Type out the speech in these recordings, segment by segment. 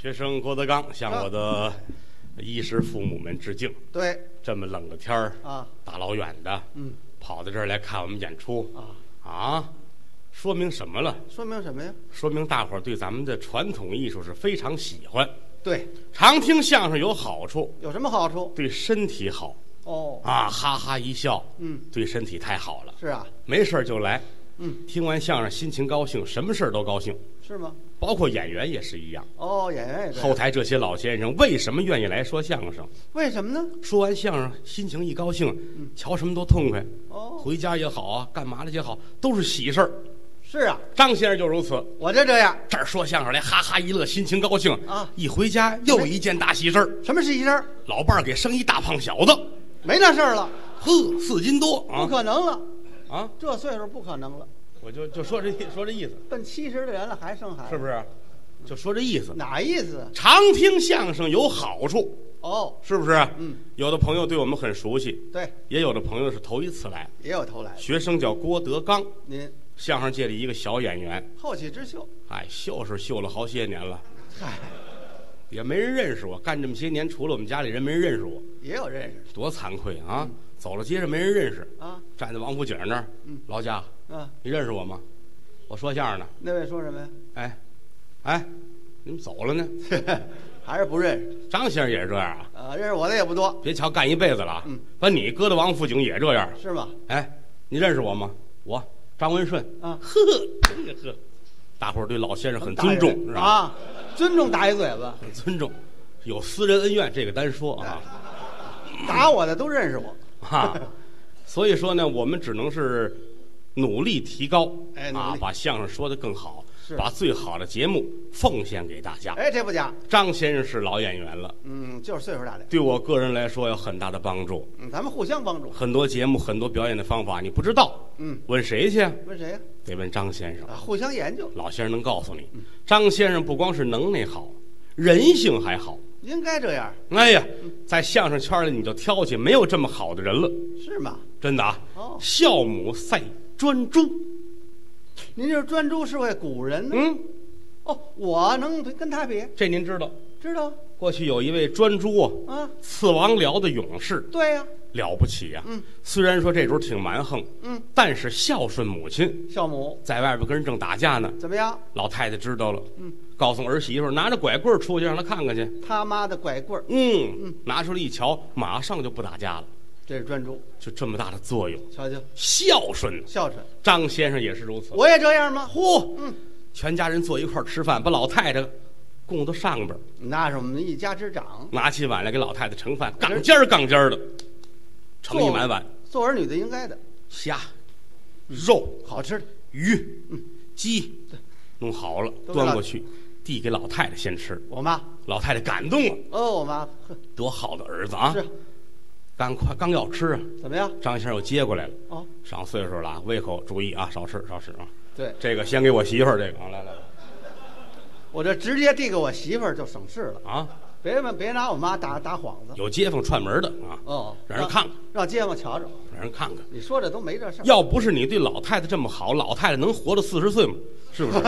学生郭德纲向我的衣食父母们致敬。 对， 这么冷的天儿啊， 大老远的，跑到这儿来看我们演出啊，说明什么了？ 说明什么呀？ 说明大伙儿对咱们的传统艺术是非常喜欢。 对， 常听相声有好处， 有什么好处？ 对身体好哦， 啊，哈哈一笑，对身体太好了。 是啊， 没事就来，听完相声心情高兴，什么事都高兴。 是吗？ 包括演员也是一样。 哦，演员也这样。 后台这些老先生为什么愿意来说相声？ 为什么呢？ 说完相声，心情一高兴，瞧什么都痛快。 哦， 回家也好啊，干嘛了也好，都是喜事儿。 是啊， 张先生就如此。 我就这样。 这儿说相声来，哈哈一乐，心情高兴啊。 一回家又一件大喜事儿。 什么是喜事儿？ 老伴儿给生一大胖小子。 没那事儿了。 呵，4斤多啊！ 不可能了啊！ 这岁数不可能了。 我就说这意思， 奔70的人了还生孩子， 是不是？就说这意思。 哪意思？ 常听相声有好处。 哦， 是不是？有的朋友对我们很熟悉， 对， 也有的朋友是头一次来， 也有头来。 学生叫郭德纲， 您相声界的一个小演员， 后起之秀。 哎，秀是秀了好些年了， 嗨， 也没人认识我。干这么些年，除了我们家里人，没人认识我， 也有认识。 多惭愧啊！走了街上没人认识啊， 站在王府井那儿，劳驾，你认识我吗？我说相声呢。 那位说什么呀？ 哎，你们走了呢？ 还是不认识。 张先生也是这样啊？ 认识我的也不多。 别瞧干一辈子了，把你搁到王府井也这样， 是吗？ 哎，你认识我吗？我张文顺啊， 呵，大伙儿对老先生很尊重，是吧？ 啊，尊重打一嘴巴， 很尊重，有私人恩怨这个单说啊。 打我的都认识我啊，所以说呢，我们只能是努力提高，把相声说得更好。把最好的节目奉献给大家。 哎，这不假。 张先生是老演员了， 就是岁数大点， 对我个人来说有很大的帮助。 咱们互相帮助。 很多节目、很多表演的方法你不知道，问谁去？ 问谁呀？ 得问张先生。 互相研究。 老先生能告诉你，张先生不光是能耐好，人性还好。 应该这样。 哎呀，在相声圈里你就挑去，没有这么好的人了。 是吗？ 真的啊。孝母赛专诸。 您这专诸是位古人呢？我能跟他比？ 这您知道？ 知道。 过去有一位专诸刺王僚的勇士。 对呀， 了不起呀！虽然说这主挺蛮横，但是孝顺母亲。 孝母在外边跟人正打架呢， 怎么样？ 老太太知道了，告诉儿媳妇拿着拐棍出去让他看看去。 他妈的拐棍拿出来一瞧，马上就不打架了。 这是专诸， 就这么大的作用。 瞧瞧， 孝顺， 孝顺。 张先生也是如此。 我也这样吗？ 全家人坐一块吃饭，把老太太供到上边， 那是我们一家之长。 拿起碗来给老太太盛饭，杠尖儿杠尖儿的，盛一满碗。 做儿女的应该的。 虾、肉好吃的， 鱼、鸡，弄好了端过去，递给老太太先吃。 我妈， 老太太感动了。 我妈， 多好的儿子啊！ 是。 刚要吃啊？ 怎么样？ 张先生又接过来了。上岁数了，胃口注意啊，少吃啊。 对， 这个先给我媳妇儿这个来。 我这直接递给我媳妇儿就省事了啊！ 别拿我妈打幌子。 有街坊串门的啊。让人看看， 让街坊瞧着， 让人看看。 你说这都没这事儿。 要不是你对老太太这么好，老太太能活到40岁吗？是不是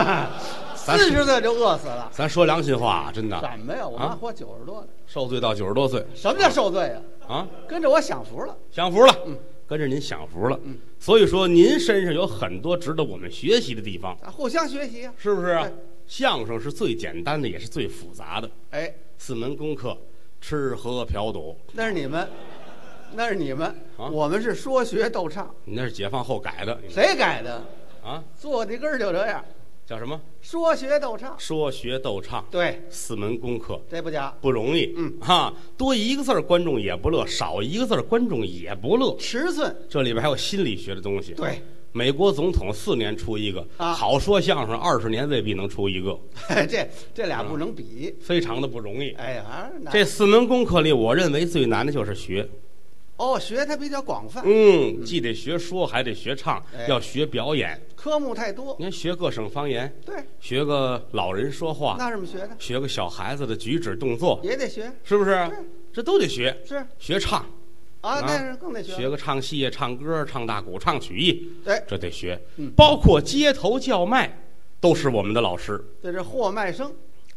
？40岁就饿死了。 咱说良心话，真的。 怎么呀？我妈活90多了， 受罪到90多岁。 什么叫受罪呀？跟着我享福了， 享福了。跟着您享福了。所以说您身上有很多值得我们学习的地方。 互相学习啊， 是不是啊？相声是最简单的，也是最复杂的。4门功课：吃喝嫖赌。 那是你们，我们是说学逗唱。 你那是解放后改的。 谁改的？坐地根儿就这样。 叫什么？ 说学逗唱。 说学逗唱。对，4门功课， 这不假， 不容易。多一个字儿观众也不乐，少一个字儿观众也不乐。 尺寸， 这里边还有心理学的东西。 对。 美国总统4年出一个，好说相声20年未必能出一个， 这俩不能比， 非常的不容易。 哎呀， 这4门功课里，我认为最难的就是学。 学它比较广泛。 既得学说，还得学唱，要学表演， 科目太多。 您学各省方言， 对， 学个老人说话， 那怎么学的？ 学个小孩子的举止动作也得学， 是不是？这都得学。 是学唱。 那是更得学。 学个唱戏、唱歌、唱大鼓、唱曲艺， 对， 这得学。包括街头叫卖，都是我们的老师。 这是货卖声。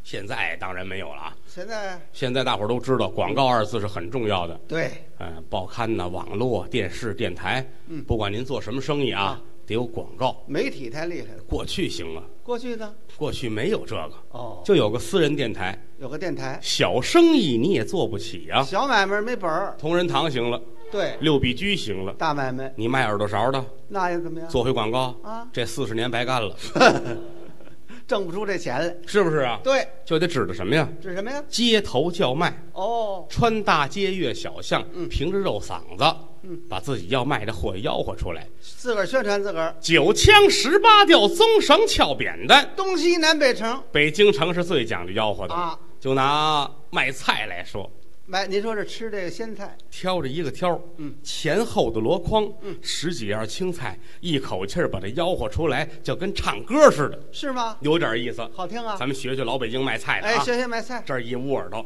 现在当然没有了啊。 现在大伙儿都知道，广告2字是很重要的。 对， 报刊呐、网络、电视、电台，不管您做什么生意啊，得有广告。 媒体太厉害了。 过去行啊， 过去呢？过去没有这个就有个私人电台， 有个电台。 小生意你也做不起啊， 小买卖没本儿。 同仁堂行了， 对 ，6必居行了， 大买卖。 你卖耳朵勺的， 那又怎么样？ 做回广告啊， 这40年白干了。 挣不出这钱来， 是不是啊？ 对， 就得指着什么呀？ 指什么呀？ 街头叫卖。穿大街越小巷，凭着肉嗓子，把自己要卖的货吆喝出来， 自个儿宣传自个儿。 9腔18调，棕绳翘扁担， 东西南北城。 北京城是最讲究吆喝的啊。 就拿卖菜来说。 您说这吃这个鲜菜， 挑着一个挑，前后的箩筐，10几样青菜，一口气儿把它吆喝出来，就跟唱歌似的， 是吗？ 有点意思， 好听啊！ 咱们学学老北京卖菜的啊， 学卖菜。 这儿一捂耳朵，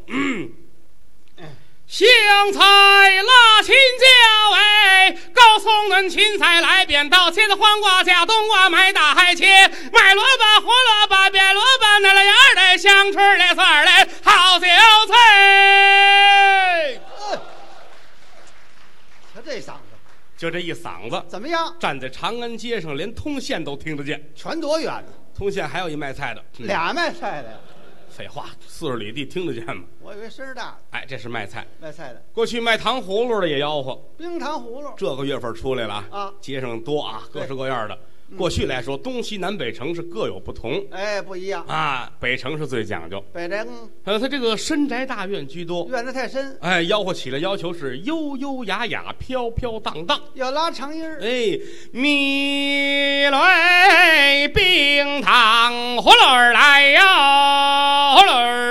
香菜辣青椒，高葱嫩芹菜来扁豆，茄子黄瓜加冬瓜，买大海切，买萝卜胡萝卜变萝卜，那了芽的香椿的蒜儿嘞，好韭菜。 瞧这嗓子， 就这一嗓子， 怎么样？ 站在长安街上，连通县都听得见。 全多远呢？ 通县还有一卖菜的， 俩卖菜的呀。 废话，40里地听得见吗？ 我以为声大。 这是卖菜的。 过去卖糖葫芦的也吆喝， 冰糖葫芦。 这个月份出来了啊，街上多啊，各式各样的。过去来说，东西南北城是各有不同， 不一样啊。北城是最讲究， 北城， 它这个深宅大院居多， 院子太深， 吆喝起来要求是悠悠雅雅、飘飘荡荡， 要拉长音儿。 米来冰糖葫芦来哟，葫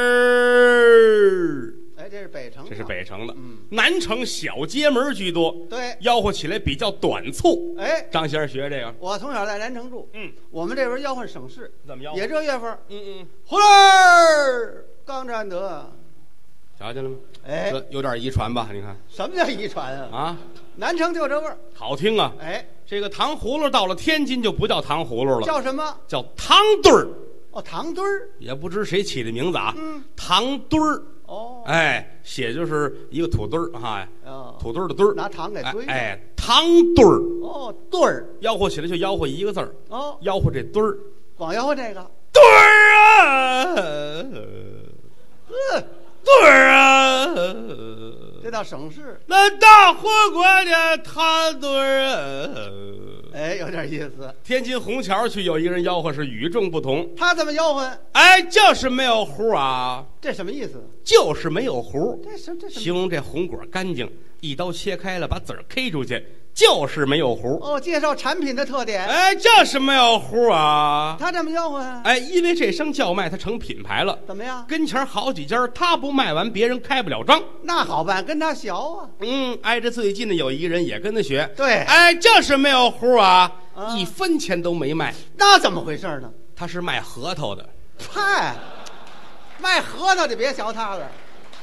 芦。 这是北城， 这是北城的。南城小街门居多， 对， 吆喝起来比较短促。张先生学这个， 我从小在南城住，我们这边吆喝省市， 怎么吆喝？ 也这月份，葫芦刚占得， 瞧见了吗？这有点遗传吧？你看， 什么叫遗传啊？南城就这味儿， 好听啊！这个糖葫芦到了天津就不叫糖葫芦了， 叫什么？ 叫糖墩儿。 糖墩儿，也不知谁起的名字啊。糖墩儿。写就是一个土墩儿哈，土墩儿的墩儿， 拿糖给堆。 糖墩儿。 墩儿， 吆喝起来就吆喝一个字儿。吆喝这墩儿， 光吆喝这个墩儿啊，墩儿啊， 这到省市， 那大火锅的糖墩儿啊。 有点意思。 天津虹桥区有一个人吆喝是与众不同， 他怎么吆喝？ 就是没有糊啊。 这什么意思？ 就是没有糊。 这形容这红果干净，一刀切开了，把籽儿 K 出去，就是没有糊。 介绍产品的特点。 就是没有糊啊。 他怎么吆喝啊？ 因为这声叫卖，他成品牌了。 怎么样？ 跟前好几家，他不卖完，别人开不了张。 那好办，跟他学啊。 挨着最近的有一个人也跟他学。 对， 就是没有糊啊，1分钱都没卖。 那怎么回事呢？ 他是卖核桃的。 卖核桃的别学他了。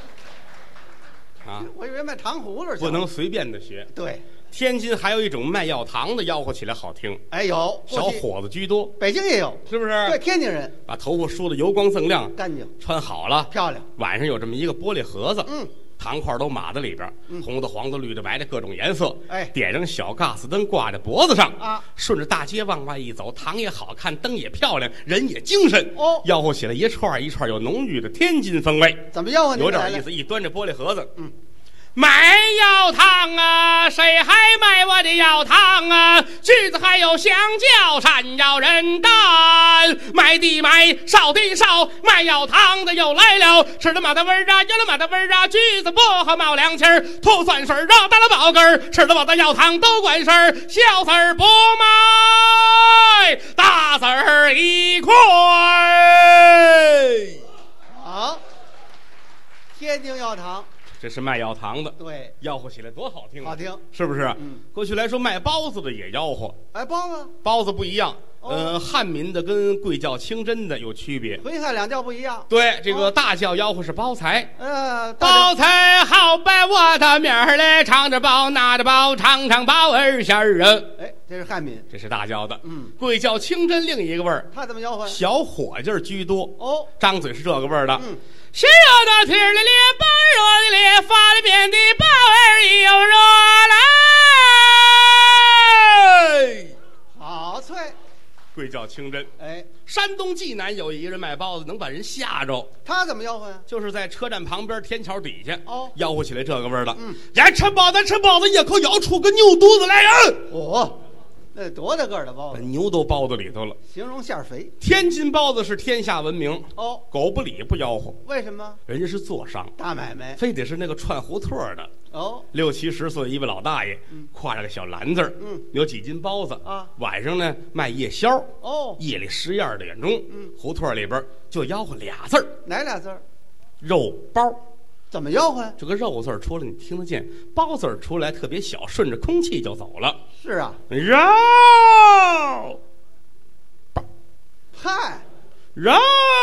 我以为卖糖葫芦。 不能随便的学。 对， 天津还有一种卖药糖的，吆喝起来好听。 有小伙子居多。 北京也有， 是不是？ 对，天津人把头发梳得油光锃亮， 干净， 穿好了， 漂亮。 晚上有这么一个玻璃盒子，糖块都码在里边，红的、黄的、绿的、白的，各种颜色。点上小嘎斯灯挂在脖子上顺着大街往外一走，糖也好看，灯也漂亮，人也精神。吆喝起来一串一串有浓郁的天津风味。 怎么吆喝？ 有点意思。一端着玻璃盒子，卖药糖啊，谁还卖我的药糖啊？橘子还有香蕉，山药人丹，卖的卖，烧的烧，卖药糖的又来了，吃了马的味儿啊，有了马的味儿啊，橘子薄荷冒凉气儿，吐酸水儿啊，打了爆根儿，吃了我的药糖都管事儿，小子儿不卖，大子儿一块。 好，天津药糖。 这是卖药糖的， 对， 吆喝起来多好听啊！ 好听， 是不是？过去来说卖包子的也吆喝。包子不一样，汉民的跟贵教清真的有区别， 回汉两教不一样。 对，这个大教吆喝是包财， 包财好摆我的面儿嘞，唱着包，拿着包，唱唱包儿馅儿啊。 这是汉民， 这是大叫的。贵叫清真，另一个味儿， 他怎么吆喝？ 小伙计儿居多。 哦， 张嘴是这个味儿的。 先热的天儿的烈，棒热的烈，发了鞭的棒儿又热来。 好脆。 贵叫清真。 哎， 山东济南有一个人卖包子，能把人吓着。 他怎么吆喝呀？ 就是在车站旁边天桥底下，吆喝起来这个味儿的。咱吃包子，吃包子，一口咬出个牛肚子来人。 哦，那多大个儿的包子？ 牛都包子里头了， 形容馅儿肥。 天津包子是天下闻名。 哦， 狗不理不吆喝。 为什么？ 人家是做商， 大买卖， 非得是那个串胡同的。 哦 ，60、70岁一位老大爷，挎着个小篮子，有几斤包子啊。 晚上呢卖夜宵。 哦， 夜里11、2点钟，胡同里边就吆喝俩字儿。 哪俩字儿？ 肉包。 怎么吆喝呀？ 这个肉字儿出来你听得见，包字儿出来特别小，顺着空气就走了。 是啊， 肉包， 嗨， 肉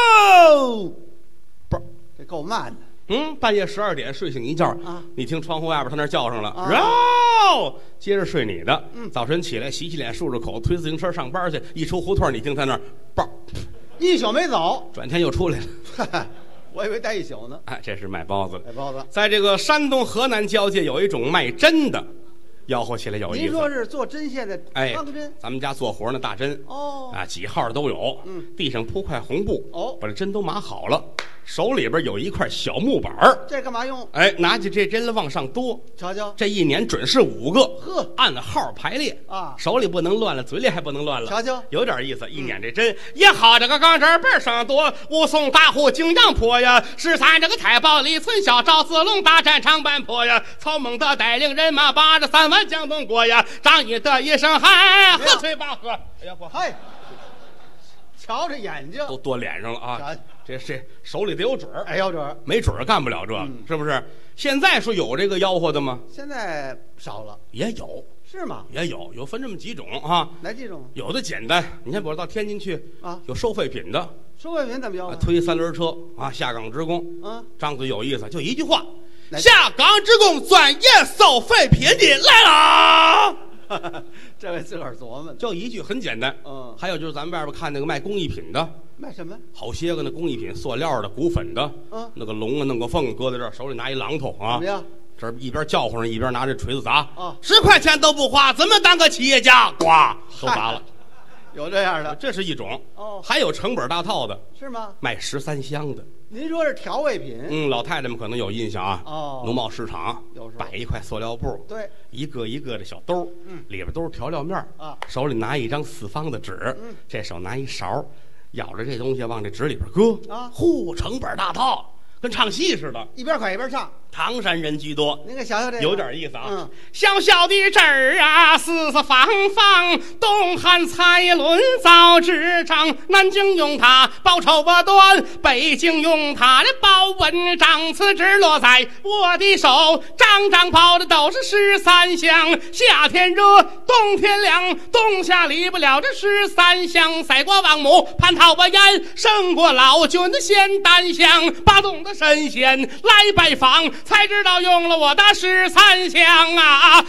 包， 这够慢的。 半夜12点睡醒一觉啊， 你听窗户外边他那叫上了肉，接着睡你的。早晨起来洗洗脸漱漱口，推自行车上班去，一出胡同你听他那儿包， 一宿没走， 转天又出来了。 我以为待一宿呢。 哎，这是卖包子。 卖包子， 在这个山东河南交界有一种卖针的，吆喝起来有意思。 您说是做针线的钢针？ 咱们家做活呢，大针。 哦， 几号都有。地上铺块红布。把这针都码好了。手里边有一块小木板儿， 这干嘛用？ 哎，拿起这针来往上多， 瞧瞧， 这一年准是5个， 呵， 按号排列啊， 手里不能乱了，嘴里还不能乱了， 瞧瞧， 有点意思。一捻这针，也好这个钢针背上多，武松大呼景阳坡呀，13这个太保李存孝赵子龙大战长坂坡呀，曹孟德带领人马把这3万江东过呀，张翼德一声喊，喝翠八喝，哎呀， 嗨，瞧着眼睛都多脸上了啊。这手里得有准儿， 哎，有准儿， 没准儿干不了这，是不是？现在说有这个吆喝的吗？ 现在少了， 也有， 是吗？ 也有分这么几种啊。 哪几种？ 有的简单，你看，比如到天津去啊， 有收废品的， 收废品怎么吆喝？ 推3轮车啊，下岗职工，张嘴有意思，就一句话：下岗职工专业收废品的来了。 这位自个儿琢磨， 就一句很简单。还有就是咱们外边看那个卖工艺品的， 卖什么？ 好些个那工艺品，塑料的、骨粉的，那个龙啊，弄个凤搁在这儿，手里拿一榔头啊， 怎么样？ 这一边叫唤着，一边拿着锤子砸，10块钱都不花，怎么当个企业家？呱，都砸了。 有这样的， 这是一种。还有成本大套的， 是吗？ 卖13香的。 您说是调味品？ 老太太们可能有印象啊。农贸市场摆一块塑料布， 对， 一个一个的小兜，里边都是调料面啊。手里拿一张4方的纸，这手拿一勺，舀着这东西往这纸里边搁啊。成本大套，跟唱戏似的， 一边快一边唱。 唐山人居多， 您给想想这个， 有点意思啊。小小的汁儿啊，四四方方，东汉蔡伦造纸张，南京用它包绸不断，北京用它的包文章。此纸落在我的手，张张包的都是13香。夏天热，冬天凉，冬夏离不了这13香。赛过王母蟠桃不烟，胜过老君的仙丹香。八洞的神仙来拜访，才知道用了我的13香啊！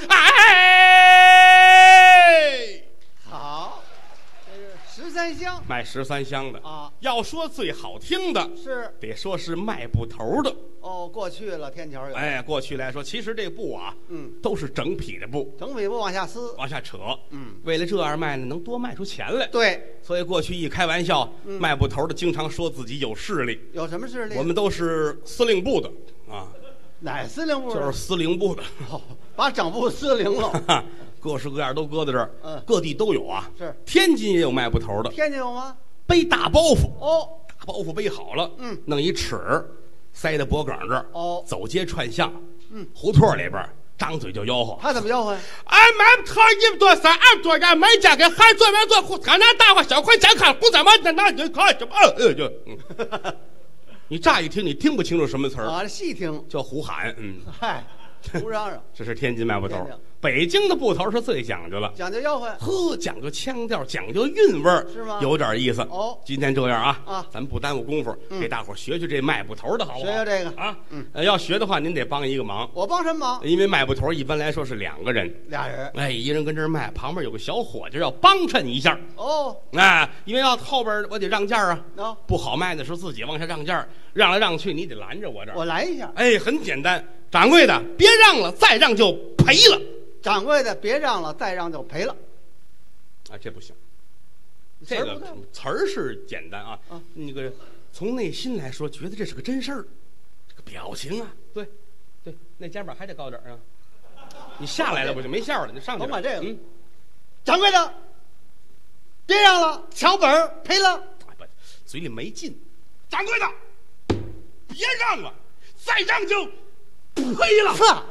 哎， 好，这是13香， 卖13香的啊。 要说最好听的， 是得说是卖布头的。 过去了天桥有。 哎，过去来说，其实这布啊，都是整匹的布， 整匹布往下撕， 往下扯。为了这样卖呢，能多卖出钱来。 对， 所以过去一开玩笑，卖布头的经常说自己有势力。 有什么势力？ 我们都是司令部的啊。 哪司令部？ 就是司令部的， 把整部司令了， 各式各样都搁在这儿，各地都有啊。 是， 天津也有卖布头的。 天津有吗？ 背大包袱大包袱背好了，弄一尺塞在脖梗这儿，走街串巷，胡同里边张嘴就吆喝。 他怎么吆喝呀？ 俺卖布头1多3、2多元，买家给孩子们做，看那大伙小块健康，不怎么的那就看什么就。你乍一听，你听不清楚什么词儿啊？细听叫胡喊， 嗨，胡嚷嚷。 这是天津卖布头， 北京的布头是最讲究了， 讲究吆喝， 呵，讲究腔调，讲究韵味儿， 是吗？ 有点意思。 哦， 今天这样啊， 咱们不耽误功夫，给大伙学学这卖布头的好不好？ 学学这个啊，要学的话，您得帮一个忙。 我帮什么忙？ 因为卖布头一般来说是2个人， 俩人， 哎，一人跟这儿卖，旁边有个小伙计要帮衬一下。 哦， 因为要后边我得让价啊，不好卖的时候自己往下让价，让来让去你得拦着我这儿。 我拦一下。 哎，很简单，掌柜的别让了，再让就赔了。 掌柜的别让了，再让就赔了。 啊，这不行。这个词儿是简单啊，那个从内心来说，觉得这是个真事儿。这个表情啊，对，那肩膀还得高点啊。你下来了不就没笑了？你上去。 甭管这个，掌柜的别让了，瞧本儿赔了。 不，嘴里没劲。掌柜的别让了，再让就赔了。 呵，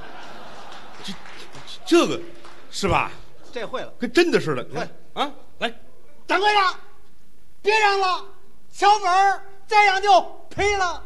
这个是吧？ 这会了， 跟真的似的。 会啊，来， 掌柜的别让了，瞧本儿，再让就赔了。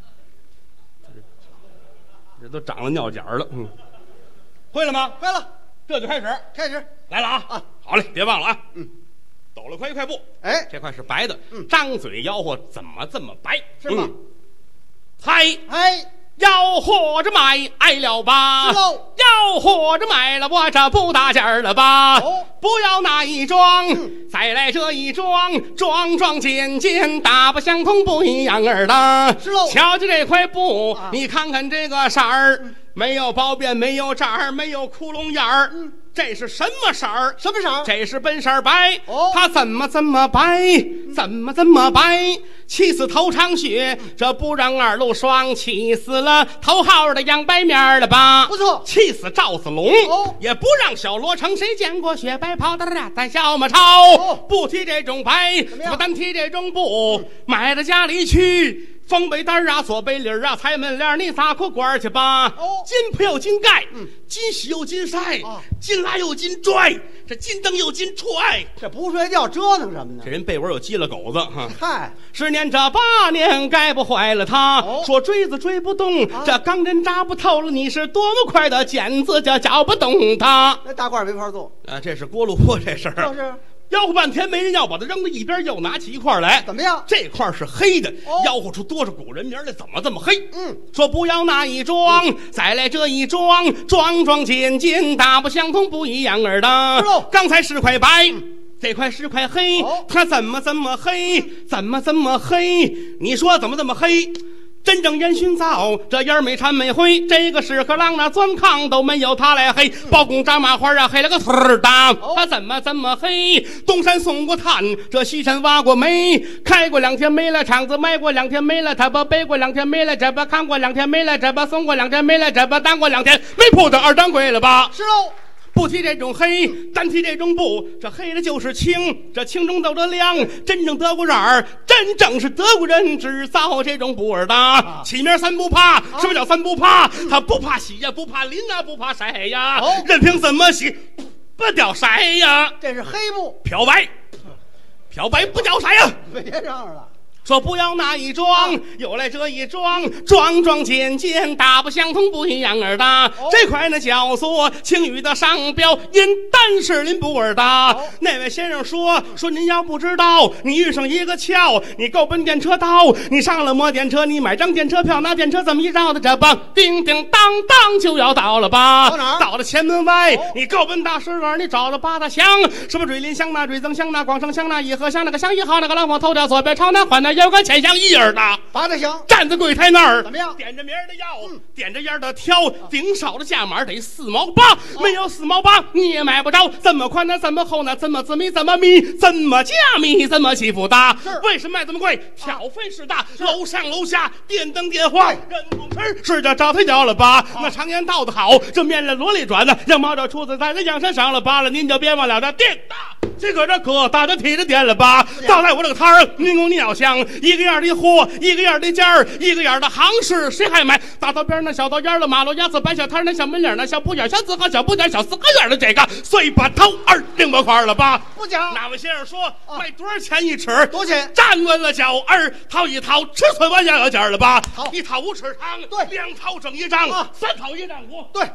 这都长了尿点了。会了吗？ 会了， 这就开始来了啊！好嘞，别忘了啊。抖了快一块布， 哎， 这块是白的。张嘴吆喝，怎么这么白？ 是吗？ 嗨，吆喝着买挨了吧？吆喝着买了，我这不大件儿了吧？不要那一桩，再来这一桩，桩桩件件大不相同，不一样儿的。 是喽， 瞧瞧这块布，你看看这个色儿，没有包边，没有褶儿，没有窟窿眼儿。这是什么色儿？ 什么色儿？ 这是本色白。它怎么这么白？怎么这么白？气死头长血，这不让二路双；气死了头号的杨白面了吧？ 不错。 气死赵子龙，也不让小罗成。谁见过雪白袍的在小马超？不提这种白，不单提这种布，买到家里去。风背单啊，左背领啊，裁门帘，你撒口管去吧。金铺有金盖，金洗又金晒，金拉又金拽，这金蹬又金踹。 这不睡觉折腾什么呢？ 这人被窝有鸡了狗子哈。 嗨 ，10年这8年该不坏了他。说追子追不动，这钢针扎不透了。你是多么快的剪子，就搅不动他。 那大褂没法做。 这是锅炉坡这事儿。 就是。 吆喝半天没人要，把它扔到一边，又拿起一块来。 怎么样？ 这块是黑的，吆喝出多少古人名来？怎么这么黑？说不要那一桩，再来这一桩，桩桩件件大不相同，不一样儿的。刚才是块白，这块是块黑，它怎么这么黑？怎么这么黑？你说怎么这么黑？真正烟熏灶，这烟没掺没灰，这个屎壳郎那钻炕都没有他来黑。包公扎麻花啊，黑了个腿儿的，他怎么这么黑？东山送过炭，这西山挖过煤，开过2天没了厂子，卖过2天没了，他把背过2天没了，这把看过2天没了，这把送过2天没了，这把当过2天没铺的二掌柜了吧？ 是喽。 不提这种黑，单提这种布，这黑的就是青，这青中透着亮。真正德国人儿，真正是德国人制造这种布儿的。起名3不怕，什么叫3不怕？他不怕洗呀，不怕淋啊，不怕晒呀，任凭怎么洗，不掉色呀。 这是黑布， 漂白，漂白不掉色呀。 别嚷了。 说不要那一桩，又来这一桩，桩桩件件大不相同，不一样儿的。这块呢叫做青雨的商标，因单是林布尔的。那位先生说您要不知道，你遇上一个窍，你够奔电车道，你上了摩电车，你买张电车票，拿电车这么一绕的，这棒叮叮当当就要到了吧？ 到哪儿？ 到了前门外，你够奔大石栏，你找到八大乡，什么瑞林乡那瑞增乡那广城乡那颐和乡那个乡1号那个廊坊头条左边朝南环那有个钱乡1儿的， 八大乡站在柜台那儿， 怎么样？ 点着名儿的要，点着烟的挑，顶少的价码得4毛8，没有4毛8你也买不着。怎么宽呢？怎么厚呢？怎么紫米？怎么米？怎么加米？怎么欺负大？为什么卖这么贵？挑费是大，楼上楼下电灯电话，人工吃是叫找他要了吧？那常言道的好，这面来萝里转的，羊毛这出子在这阳山上了吧了，您就别忘了这电大。这个这可大着提着点了吧？到来我这个摊儿，民工你要想一个样的货，一个样的价儿，一个样的行市，谁还买？大道边那小道沿了，马路牙子摆小摊那小门脸那小布眼小字号小布点小4合院的这个，碎把头2零块了吧？ 不讲。 哪位先生说卖多少钱一尺？ 多钱？ 站稳了脚儿，掏一掏，尺寸完要件了吧？ 好， 一掏5尺长， 对， 2掏整1丈，3掏1丈5， 对。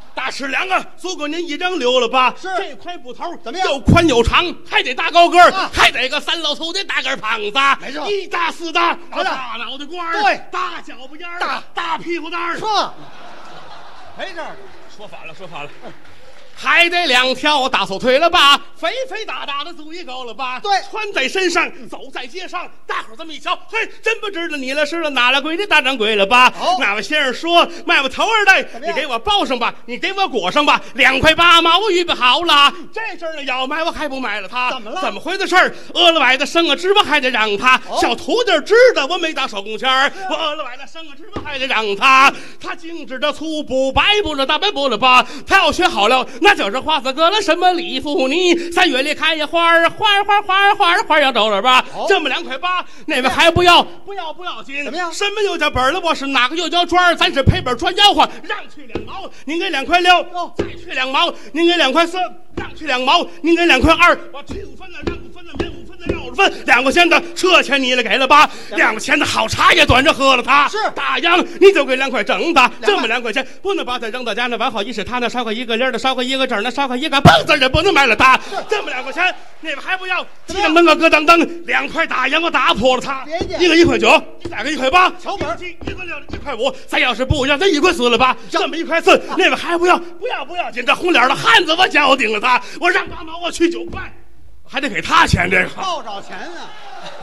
大尺两个，足够您一张溜了吧？ 是这块布头怎么样？ 又宽又长，还得大高个儿， 啊还得个三老头的大个胖子， 没错一大四大， 好的大脑袋瓜儿， 对大脚巴眼儿，大屁股蛋儿。 说，没事儿， 说反了，还得两条大粗腿了吧，肥肥大大的足一够了吧？ 对穿在身上，走在街上，大伙儿这么一瞧，嘿，真不知道你了是了哪了鬼的大掌柜了吧？ 哦那位先生说，卖我头儿的， 么样你给我包上吧，你给我裹上吧，2块8毛我预备好了。这阵儿呢，要买我还不买了他？ 怎么了怎么回的事儿？饿了崴的生个芝麻还得让他， 哦小徒弟知道我没打手工钱儿，我饿了崴的生个芝麻还得让他。他精致的粗布白布了大白布了吧？他要学好了，那就是花子哥了什么李妇尼，3月里开呀花儿要走了吧？ 哦这么2块8，那位还不要紧？ 怎么样什么又叫本了？我是哪个又叫砖儿？咱是赔本赚吆喝，让去2毛，您给2块6， 哦再去2毛，您给2块4，让去2毛，您给2块2，我去5分了，让5分了，免5分了，让50分，2块钱的车钱你了给了吧？2块钱的好茶也端着喝了它。 是大洋，你就给2块整的，这么2块钱不能把它扔到家那完好一是他那烧个一个零的，烧个一个整的，烧个一个蹦子也不能卖了它。这么2块钱，那个还不要？鸡蛋焖个咯噔噔，2块大洋我打破了它。 别介一个1块9，你再个1块8， 瞧本儿 1块6，1块5，咱要是不要，咱1块4了吧？这么1块4，那个还不要？不要紧，这红脸的汉子我交定了他，我让8毛，我去9块，还得给他钱这个。 报找钱啊！